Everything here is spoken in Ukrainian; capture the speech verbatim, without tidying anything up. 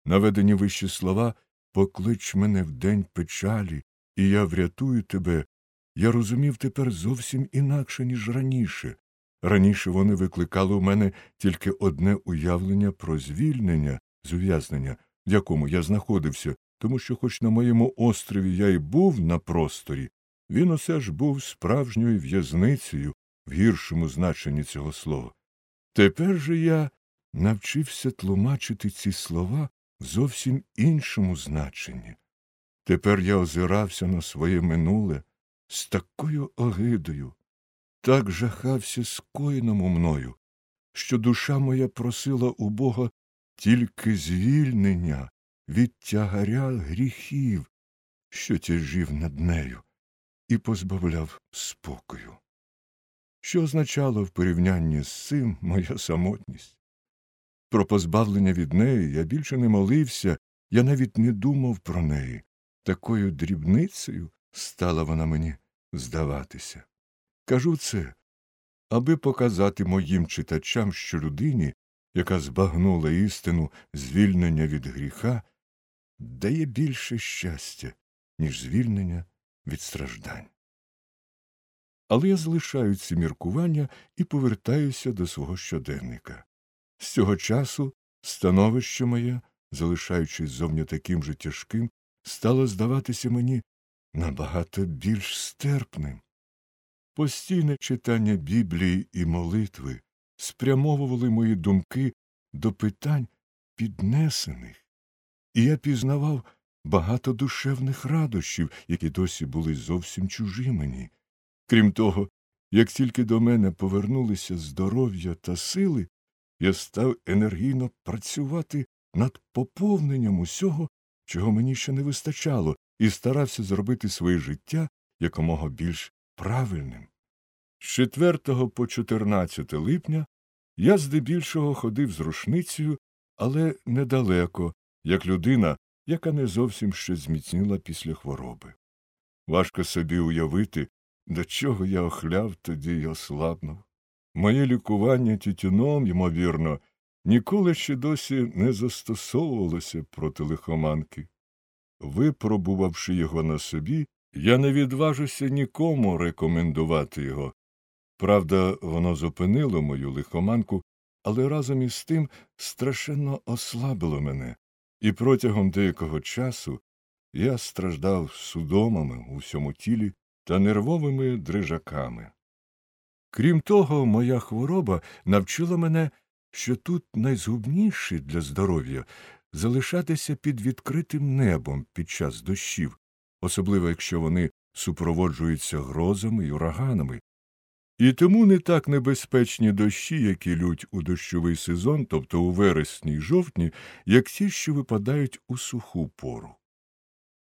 Наведені вище слова «поклич мене в день печалі, і я врятую тебе» я розумів тепер зовсім інакше, ніж раніше. Раніше вони викликали у мене тільки одне уявлення про звільнення з ув'язнення, в якому я знаходився, тому що хоч на моєму острові я й був на просторі, він усе ж був справжньою в'язницею в гіршому значенні цього слова. Тепер же я навчився тлумачити ці слова в зовсім іншому значенні. Тепер я озирався на своє минуле з такою огидою, так жахався скоєному мною, що душа моя просила у Бога тільки звільнення від тягаря гріхів, що тяжів над нею, і позбавляв спокою. Що означало в порівнянні з цим моя самотність? Про позбавлення від неї я більше не молився, я навіть не думав про неї. Такою дрібницею стала вона мені здаватися. Кажу це, аби показати моїм читачам, що людині, яка збагнула істину звільнення від гріха, дає більше щастя, ніж звільнення від страждань. Але я залишаю ці міркування і повертаюся до свого щоденника. З цього часу становище моє, залишаючись зовні таким же тяжким, стало здаватися мені набагато більш стерпним. Постійне читання Біблії і молитви спрямовували мої думки до питань піднесених, і я пізнавав багато душевних радощів, які досі були зовсім чужі мені. Крім того, як тільки до мене повернулися здоров'я та сили, я став енергійно працювати над поповненням усього, чого мені ще не вистачало, і старався зробити своє життя якомога більш правильним. З четвертого по чотирнадцяте липня я здебільшого ходив з рушницею, але недалеко, як людина, яка не зовсім ще зміцніла після хвороби. Важко собі уявити, до чого я охляв тоді й ослабнув. Моє лікування тютюном, ймовірно, ніколи ще досі не застосовувалося проти лихоманки. Випробувавши його на собі, я не відважуся нікому рекомендувати його. Правда, воно зупинило мою лихоманку, але разом із тим страшенно ослабило мене, і протягом деякого часу я страждав судомами у всьому тілі та нервовими дрижаками. Крім того, моя хвороба навчила мене, що тут найзгубніше для здоров'я залишатися під відкритим небом під час дощів, особливо якщо вони супроводжуються грозами й ураганами. І тому не так небезпечні дощі, які лють у дощовий сезон, тобто у вересні й жовтні, як ті, що випадають у суху пору.